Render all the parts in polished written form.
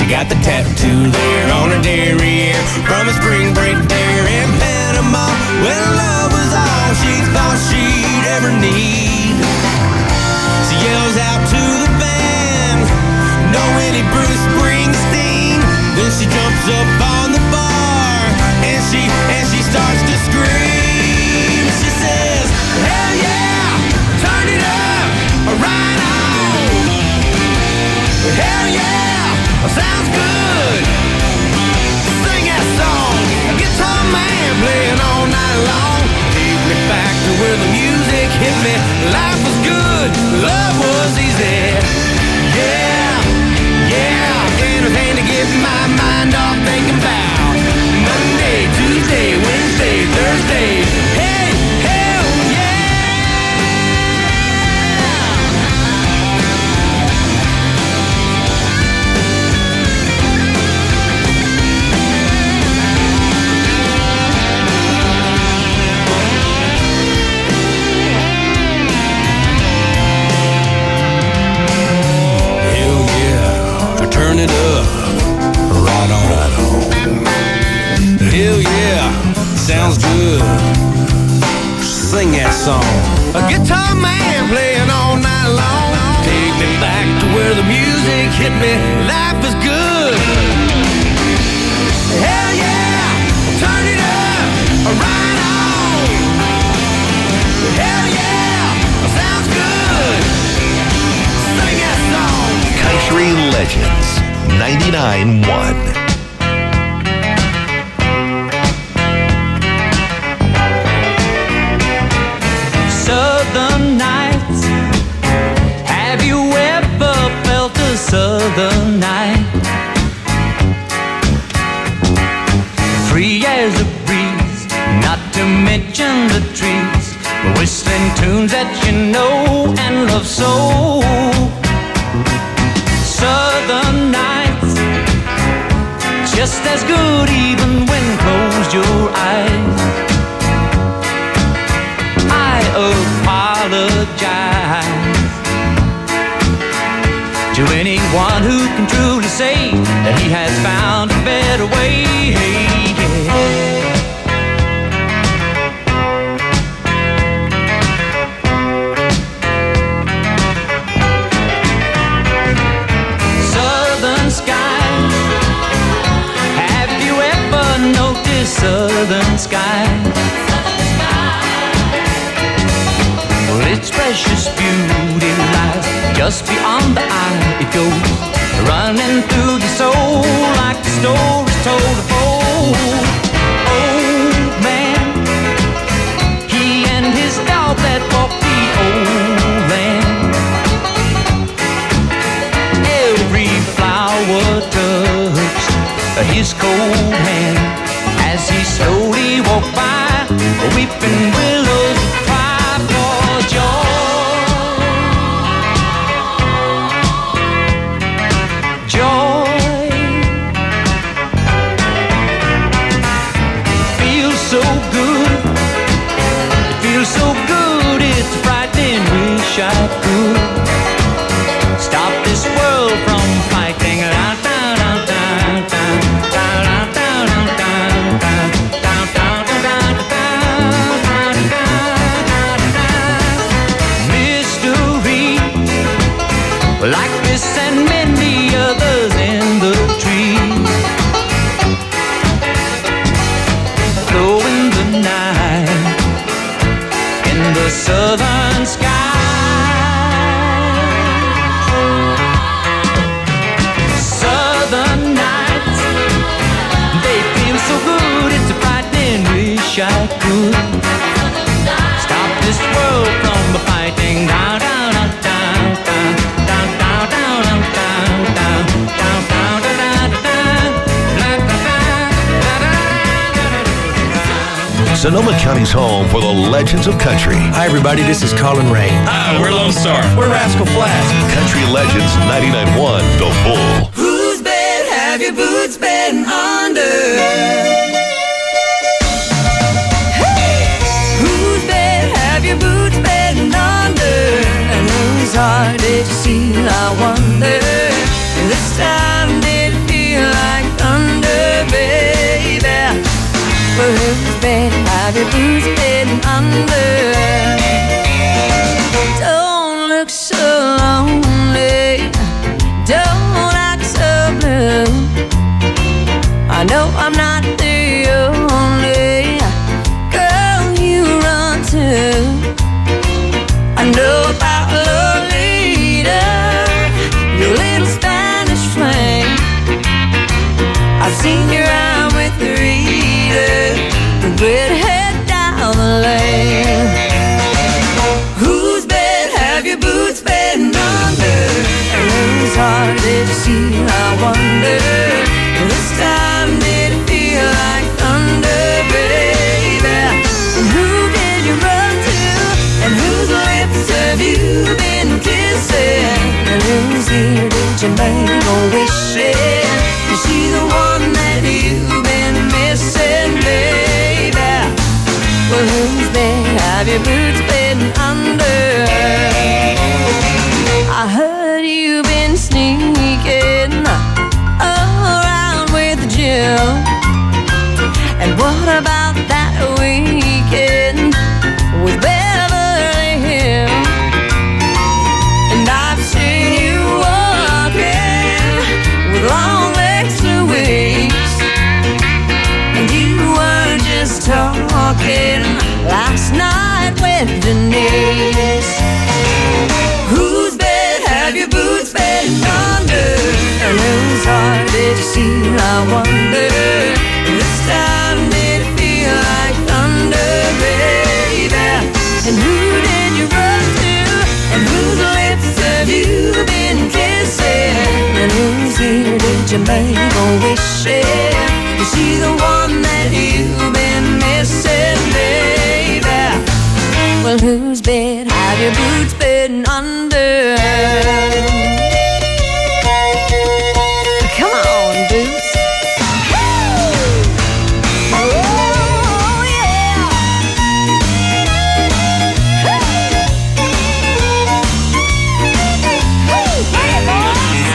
She got the tattoo there on her derriere from a spring break there in Panama. When love was all she thought she'd ever need. She yells out to the band, "No any Bruce Springsteen." Then she jumps up on the bar and she starts to scream. She says, "Hell yeah, turn it up, right on. Hell yeah, sounds good. Sing that song, guitar man playing all night long. Take me back to where the music hit me. Life was good, love was easy. Yeah, yeah, anything to get my mind off thinking about Monday, Tuesday, Wednesday, Thursday. Hey, hell turn it up, right on, right on. Hell yeah, sounds good. Sing that song. A guitar man playing all night long. Take me back to where the music hit me. Life was good. Hell yeah, turn it up, right on. Hell yeah, sounds good. Sing that song. Country Legends 99.1. Southern nights, have you ever felt a southern night? Free as a breeze, not to mention the trees, whistling tunes that you know and love so. Southern nights, just as good even when closed your eyes. I apologize to anyone who can truly say that he has found a better way. Southern sky. Well, its precious beauty lies just beyond the eye. It goes running through your soul like the stories told of old. Old man, he and his dog that walked the old land. Every flower touched his cold hand as he slowly walked by, weeping willows cry for joy. Joy feels so good. It feels so good. It's frightening. Wish I could stop this world from fighting. Like this and many others in the trees, glow in the night, in the southern sky. Southern nights, they feel so good. It's a frightening. Wish I could stop this world from fighting. Down, down, down, down, down. Sonoma County's home for the legends of country. Hi, everybody. This is Colin Ray. Hi, we're Lone Star. We're Rascal Flatts. Country Legends 99.1, The Bull. Whose bed have your boots been under? Hey! Whose bed have your boots been under? And whose heart did you see? I wonder. This time did it feel you make a wish? Is she the one that you've been missing, baby? Well, whose bed have your boots been under? I heard you've been sneaking around with Jill. And what about that weekend with Beverly Hills? And I've seen you walking with long legs to waist. And you were just talking last night with Denise. Whose bed have your boots been under? And whose heart did you see, I wonder? This time did it feel like thunder, baby? And who did you run to? And whose lips have you been kissing? And whose ear did you make a wish? Is she the one that you've been missing, baby? Well, whose bed have your boots been under? Come on, Boots. Oh, yeah. Hey, boys.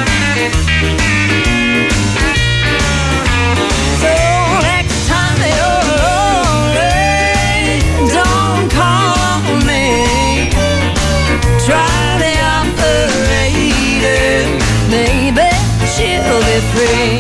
So next time you're lonely, don't call me. Try the operator, maybe she'll be free.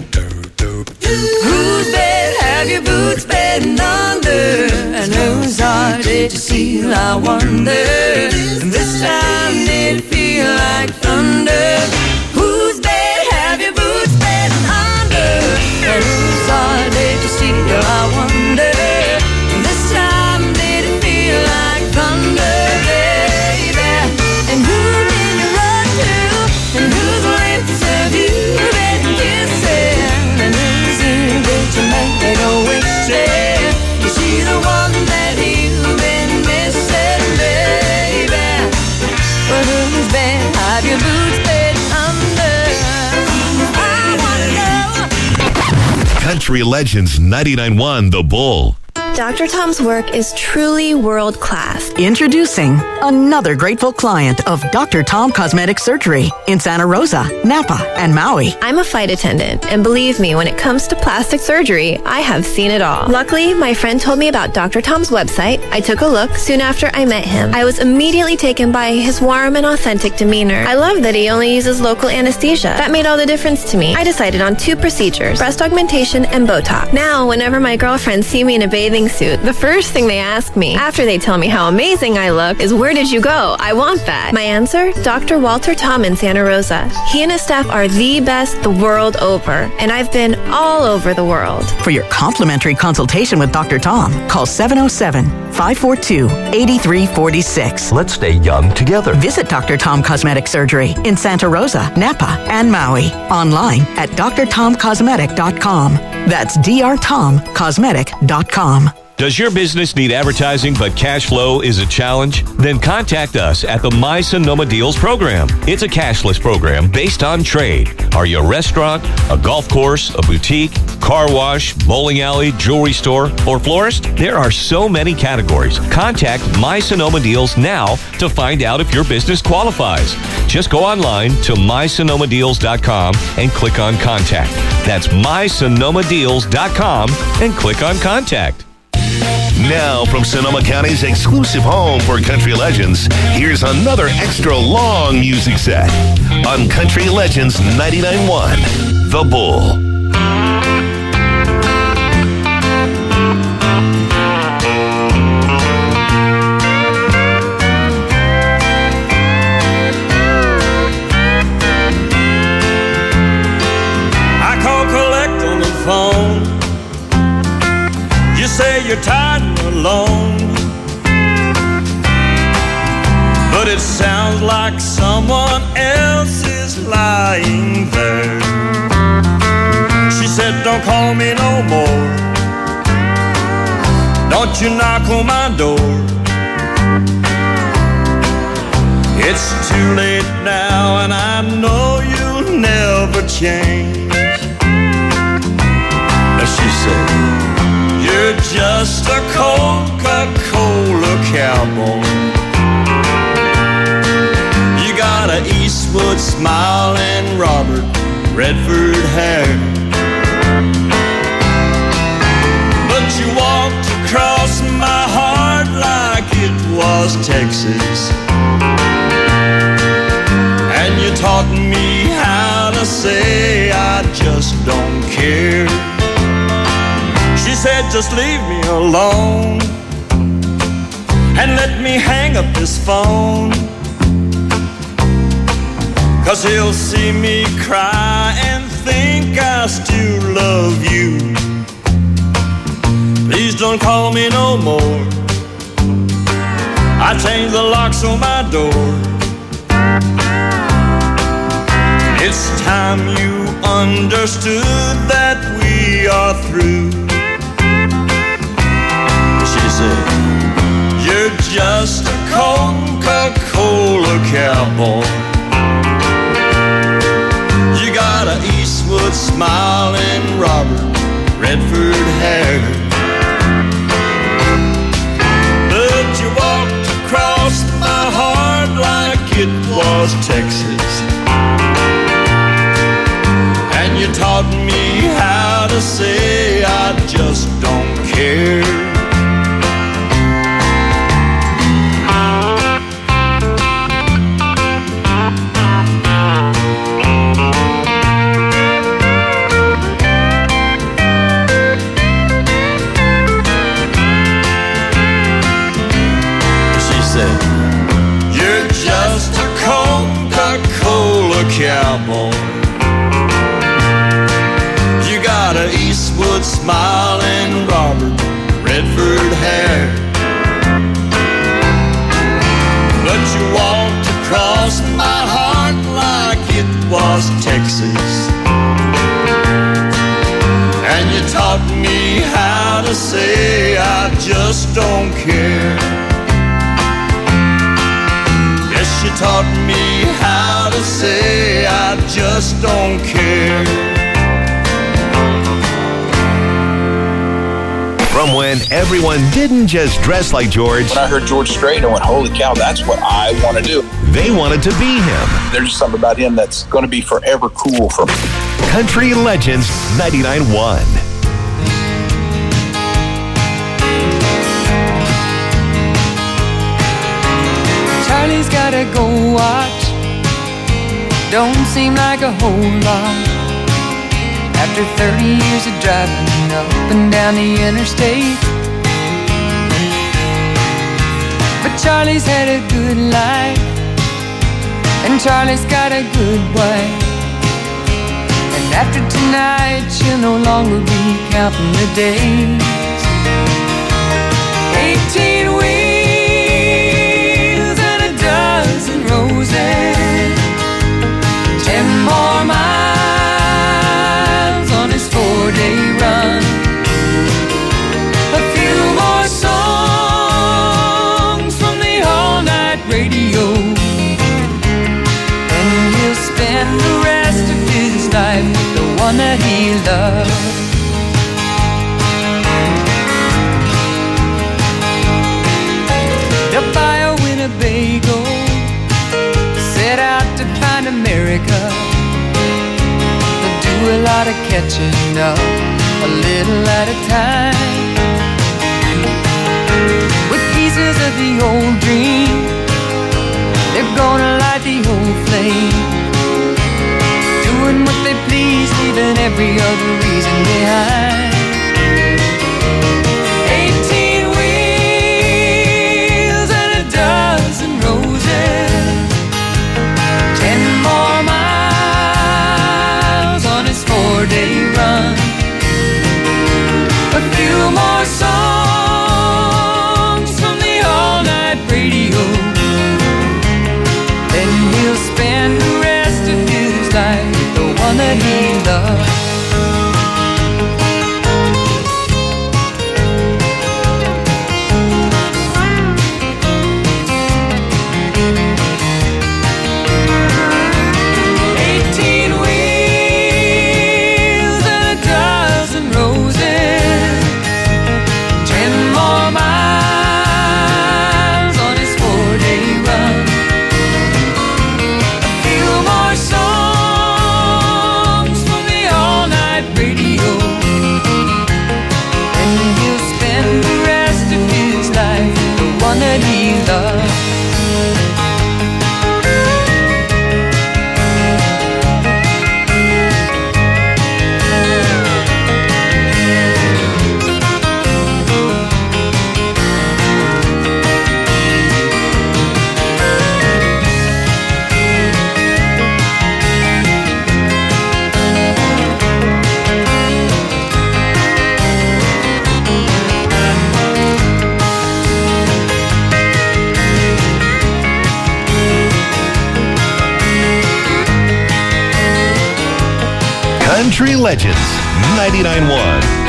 Whose bed have your boots been under? And whose heart did you steal, I wonder? And this time did it feel like thunder? Whose bed have your boots been under? And whose heart did you steal, I wonder? And this time did it feel like thunder, baby? And who did you run to? And whose lips have you been kissing? And whose ear did you make a wish? Is she the one that you've been missing, baby? But whose bed have your boots been under? I wanna know. Country Legends 99.1 The Bull. Dr. Tom's work is truly world-class. Introducing another grateful client of Dr. Tom Cosmetic Surgery in Santa Rosa, Napa, and Maui. I'm a flight attendant, and believe me, when it comes to plastic surgery, I have seen it all. Luckily, my friend told me about Dr. Tom's website. I took a look soon after I met him. I was immediately taken by his warm and authentic demeanor. I love that he only uses local anesthesia. That made all the difference to me. I decided on 2 procedures, breast augmentation and Botox. Now, whenever my girlfriends see me in a bathing suit, the first thing they ask me, after they tell me how amazing I look, is, where did you go? I want that. My answer? Dr. Walter Tom in Santa Rosa. He and his staff are the best the world over, and I've been all over the world. For your complimentary consultation with Dr. Tom, call 707-542-8346. Let's stay young together. Visit Dr. Tom Cosmetic Surgery in Santa Rosa, Napa, and Maui. Online at drtomcosmetic.com. That's drtomcosmetic.com. Does your business need advertising but cash flow is a challenge? Then contact us at the My Sonoma Deals program. It's a cashless program based on trade. Are you a restaurant, a golf course, a boutique, car wash, bowling alley, jewelry store, or florist? There are so many categories. Contact My Sonoma Deals now to find out if your business qualifies. Just go online to mysonomadeals.com and click on Contact. That's mysonomadeals.com and click on Contact. Now, from Sonoma County's exclusive home for country legends, here's another extra long music set on Country Legends 99.1 The Bull. I call collect on the phone. You say you're tired and alone, but it sounds like someone else is lying there. She said, don't call me no more. Don't you knock on my door. It's too late now and I know change. Now she said, you're just a Coca-Cola cowboy. You got a Eastwood smile and Robert Redford hair. But you walked across my heart like it was Texas. And you taught me how to say I just don't care. She said, just leave me alone and let me hang up this phone, 'cause he'll see me cry and think I still love you. Please don't call me no more. I changed the locks on my door. It's time you understood that we are through. She said, you're just a Coca-Cola cowboy. You got an Eastwood smile and Robert Redford hair. But you walked across my heart like it was Texas. And you taught me how to say I just don't care. You're just a Coca-Cola cowboy. You got an Eastwood smile and Robert Redford hair. But you walked across my heart like it was Texas. And you taught me how to say I just don't care. She taught me how to say I just don't care. From when everyone didn't just dress like George. When I heard George Strait, I went, holy cow, that's what I want to do. They wanted to be him. There's just something about him that's going to be forever cool for me. Country Legends 99.1. Charlie's got a gold watch, don't seem like a whole lot. After 30 years of driving up and down the interstate, but Charlie's had a good life, and Charlie's got a good wife. And after tonight, she'll no longer be counting the days. 18 wheels and a dozen roses, 10 more miles on his 4-day run, a few more songs from the all-night radio, and he'll spend the rest of his life with the one that he loves. Up by a Winnebago, set out to find America. They'll do a lot of catching up, a little at a time, with pieces of the old dream. They're gonna light the old flame, doing what they please, leaving every other reason behind. 18 wheels and a dozen roses, 10 more miles on his 4-day run, a few more songs from the all-night radio, then he'll spend the rest of his life with the one that he loves. Country Legends 99.1.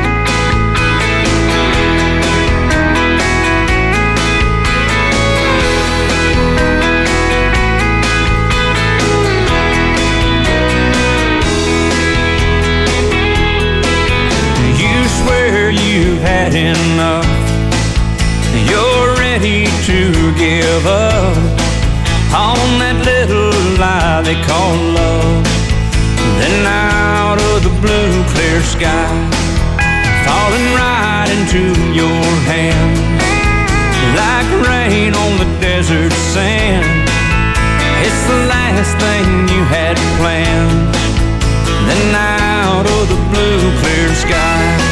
You've had enough. You're ready to give up on that little lie they call love. Then out of the blue clear sky, falling right into your hands, like rain on the desert sand. It's the last thing you had planned. Then out of the blue clear sky,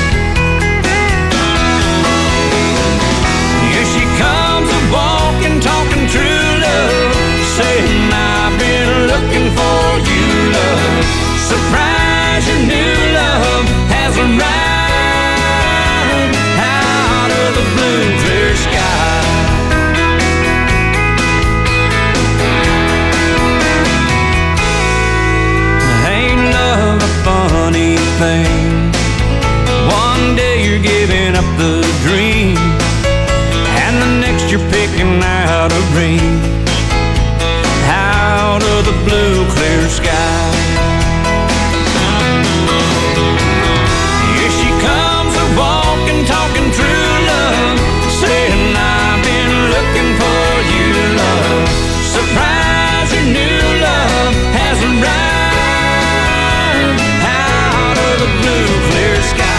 walking, talking true love, saying I've been looking for you, love. Surprise, your new love has arrived out of the blue clear sky. Ain't love a funny thing? One day you're giving up the dream, and the next you're picking out a ring out of the blue clear sky. Here she comes, a walking, talking true love, saying I've been looking for you, love. Surprise, your new love has arrived out of the blue clear sky.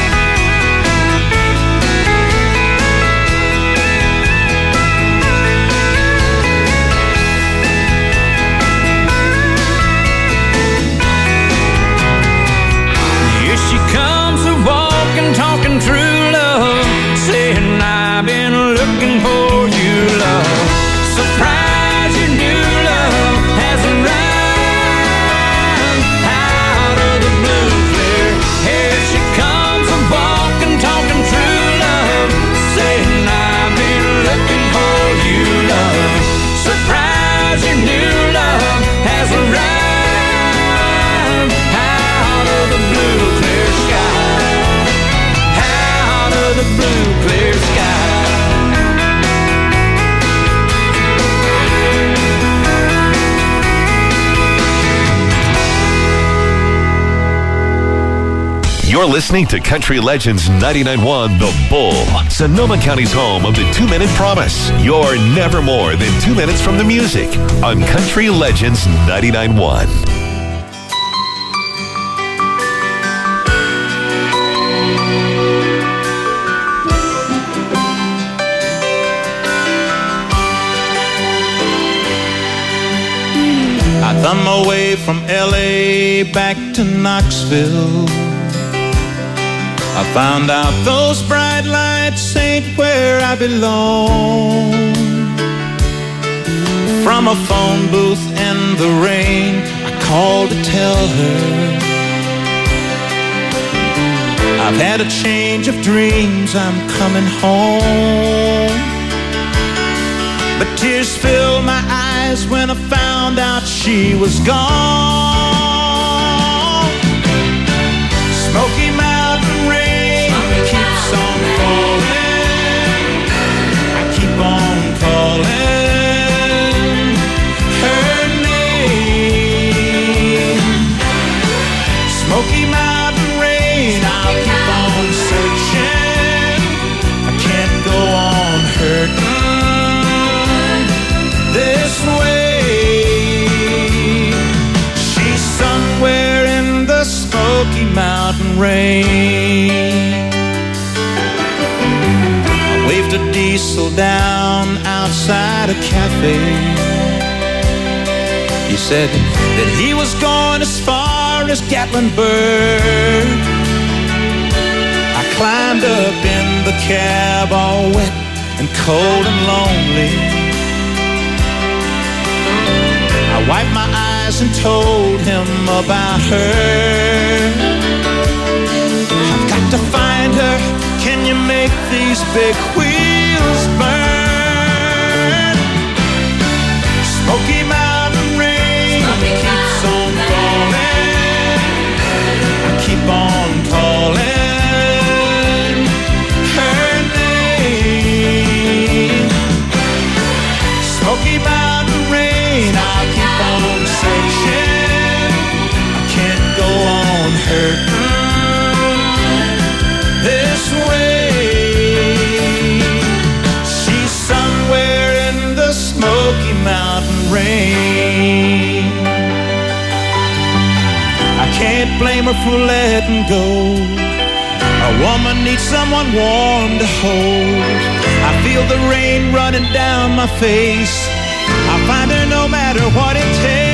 Talking true love, saying I've been looking for you, love. Surprise, your new love has arrived out of the blue clear. Here she comes, a walking, talking true love, saying I've been looking for you, love. Surprise, your new love has arrived out of the blue clear sky. The blue clear sky. You're listening to Country Legends 99.1 The Bull, Sonoma County's home of the 2-Minute Promise. You're never more than 2 minutes from the music on Country Legends 99.1. I thumb away from LA back to Knoxville. I found out those bright lights ain't where I belong. From a phone booth in the rain, I called to tell her I've had a change of dreams, I'm coming home. But tears filled my eyes when I found out she was gone. Smoky Mountain rain keeps on falling. I keep on calling her name. Smoky Mountain rain, I'll keep on searching. I can't go on hurting this way. She's somewhere in the Smoky Mountain rain. I waved a diesel down outside a cafe. He said that he was going as far as Gatlinburg. I climbed up in the cab all wet and cold and lonely. I wiped my eyes and told him about her. I've got to find her. Can you make these big wheels burn? Smoky Mountain rain keeps on falling. can't blame her for letting go. A woman needs someone warm to hold. I feel the rain running down my face. I'll find her no matter what it takes.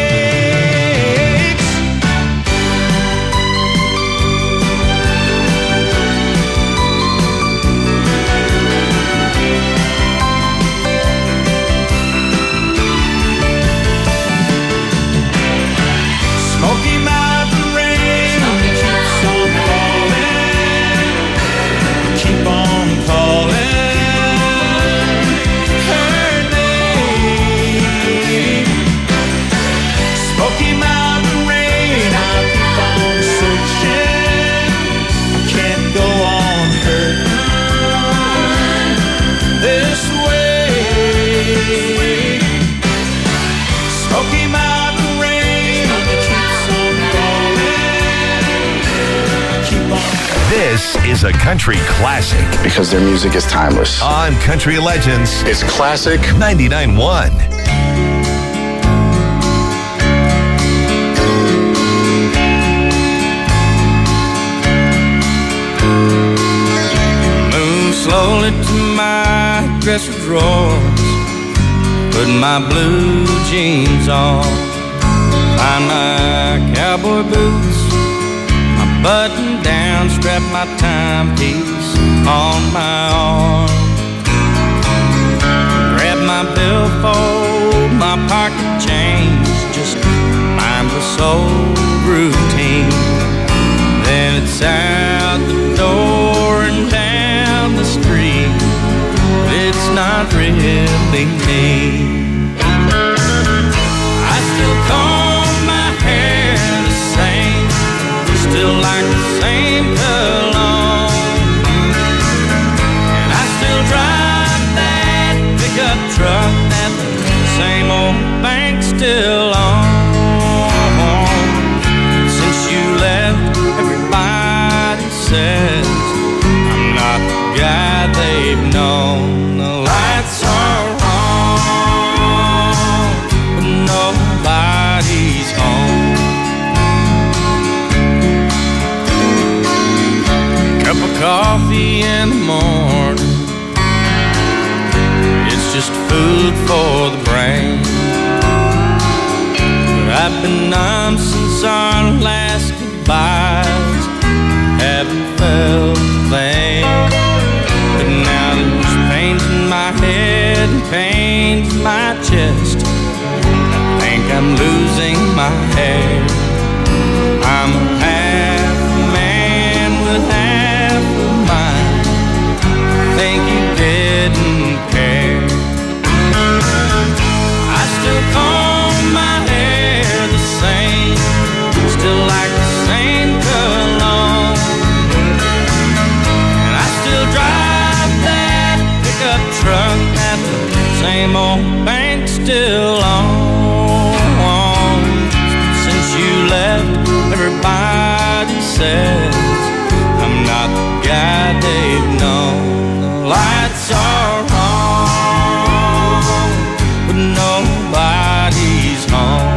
Smoky Mountain rain keeps on falling, keep on calling her name. Smoky Mountain rain, I'll keep on searching. I can't go on hurting this way. Smoky Mountain rain keeps on falling, keep on. This is a country classic Because their music is timeless. on Country Legends It's classic. 99.1. Move slowly to my dresser drawers, put my blue jeans on, find my cowboy boots, my button down, strap my timepiece on my arm, grab my billfold, my pocket change, just mindless old routine. Then it's out the door and down the street. It's not really me. I still comb my hair the same, still like the same cologne, and I still drive that pickup truck that the same old bank still owns. Since you left, everybody says I'm not the guy they've known. The lights are on, but nobody's home. Cup of coffee in the morning, it's just food for the brain. But I've been numb since our last goodbyes, haven't felt the pain. But now there's pains in my head and pains in my chest. I think I'm losing my hair. I'm a half man with half a mind. Think you didn't care. I still comb my hair the same, still like the same cologne, and I still drive that pickup truck that the same old bank still owns. Since you left, everybody says I'm not the guy they've known. The lights are on, but nobody's home.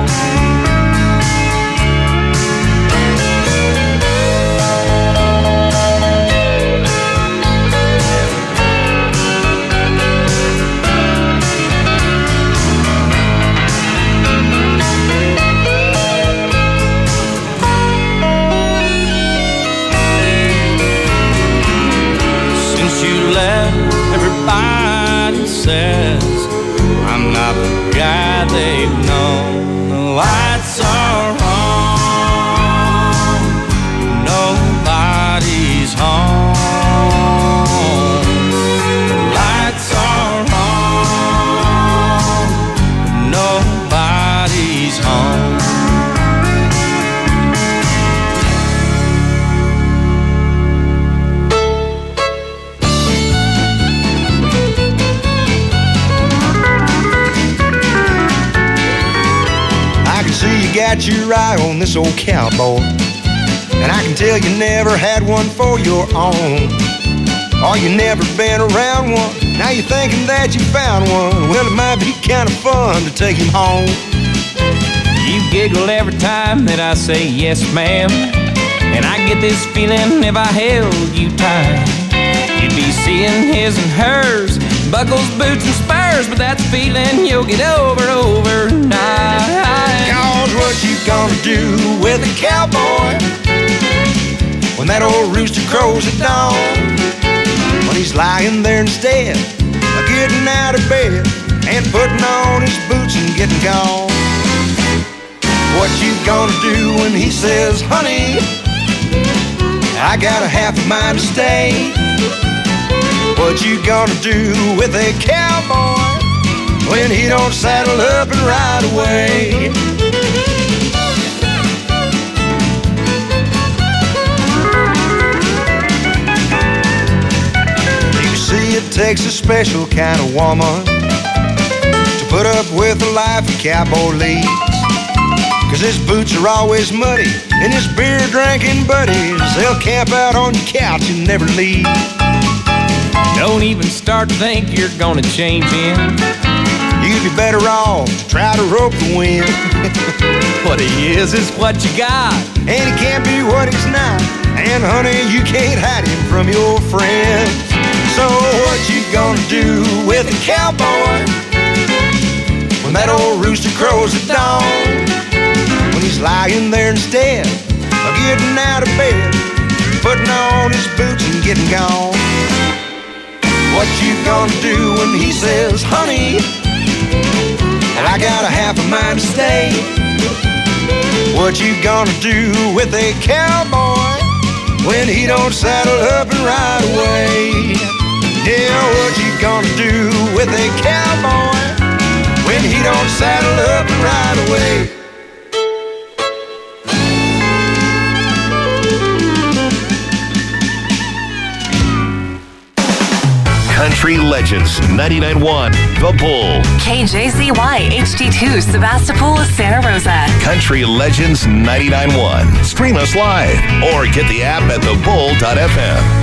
Since you left, everybody says I'm not the guy they've known. The lights are on, nobody's home. The lights are on, nobody's home. See, you got your eye on this old cowboy, and I can tell you never had one for your own. Or you never been around one, now you're thinking that you found one. Well, it might be kind of fun to take him home. You giggle every time that I say yes, ma'am. And I get this feeling if I held you tight, you'd be seeing his and hers, buckles, boots, and spurs. But that's a feeling you'll get over overnight. Cause what you gonna do with a cowboy when that old rooster crows at dawn? When he's lying there instead of getting out of bed and putting on his boots and getting gone. What you gonna do when he says, honey, I got a half a mind to stay? What you gonna do with a cowboy when he don't saddle up and ride away? You see, it takes a special kind of woman to put up with the life a cowboy leads. 'Cause his boots are always muddy, and his beer-drinking buddies, they'll camp out on your couch and never leave. Don't even start to think you're gonna change him. You'd be better off to try to rope the wind. What he is what you got, and he can't be what he's not. And honey, you can't hide him from your friends. So what you gonna do with a cowboy when that old rooster crows at dawn? When he's lying there instead of getting out of bed, putting on his boots and getting gone. What you gonna do when he says, honey, I got a half a mind to stay? What you gonna do with a cowboy when he don't saddle up and ride away? Yeah, what you gonna do with a cowboy when he don't saddle up and ride away? Country Legends 99.1 The Bull. KJZY HD2 Sebastopol, Santa Rosa. Country Legends 99.1. Stream us live or get the app at thebull.fm.